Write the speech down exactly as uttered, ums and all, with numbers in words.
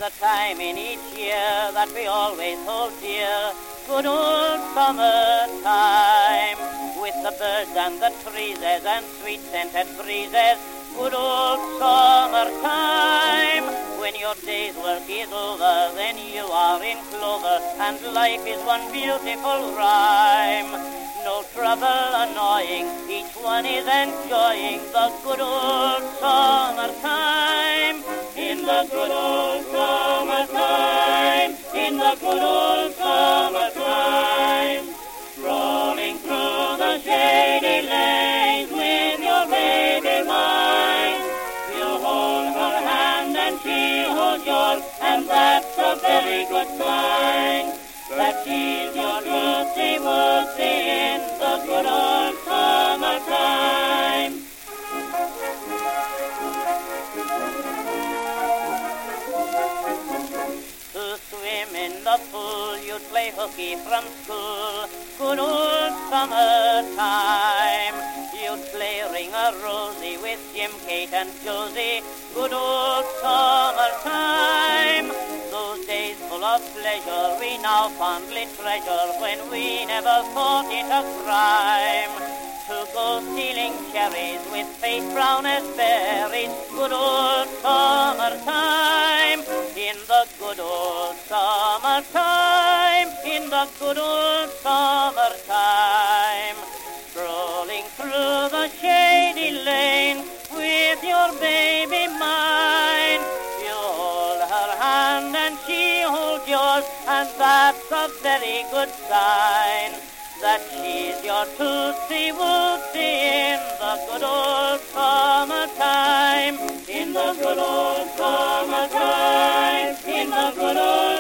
a time in each year that we always hold dear, good old summertime, with the birds and the trees and sweet-scented breezes, good old summertime. When your day's work is over, then you are in clover, and life is one beautiful rhyme. No trouble annoying, each one is enjoying the good old summertime. In the good old summertime, in the good old summertime, strolling through the shady lanes with your baby mine. You hold her hand and she holds yours, and that's a very good sign that she's your Ruthie Wootsy in the good old summertime. To swim in the pool, you'd play hooky from school, good old summertime. You'd play ring-a-rosy with Jim, Kate and Josie, good old summertime. Those days full of pleasure we now fondly treasure, when we never thought it a crime to go stealing cherries with face brown as berries, good old summertime. In the good old summertime, in the good old summertime, strolling through the shady lane with your baby mine. You hold her hand and she holds yours, and that's a very good sign that she's your Tootsie Wootsy in the good old summertime. In the good old summertime, in the good old